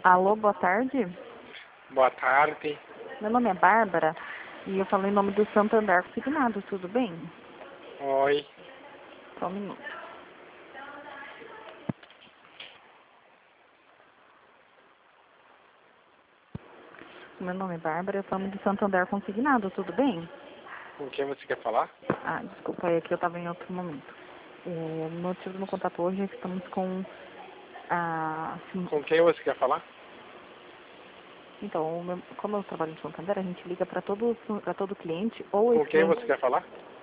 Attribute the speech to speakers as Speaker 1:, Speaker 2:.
Speaker 1: Alô, boa tarde.
Speaker 2: Boa tarde.
Speaker 1: Meu nome é Bárbara e eu falo em nome do Santander Consignado, tudo bem?
Speaker 2: Oi.
Speaker 1: Só um minuto. Meu nome é Bárbara, eu falo do Santander Consignado, tudo bem?
Speaker 2: Com quem você quer falar?
Speaker 1: Ah, desculpa, é que eu estava em outro momento. O motivo do meu contato hoje é que estamos com a...
Speaker 2: Com quem você quer falar?
Speaker 1: Então, como eu trabalho no Santander, a gente liga para todo cliente ou
Speaker 2: Com quem
Speaker 1: ex-cliente.
Speaker 2: você quer falar?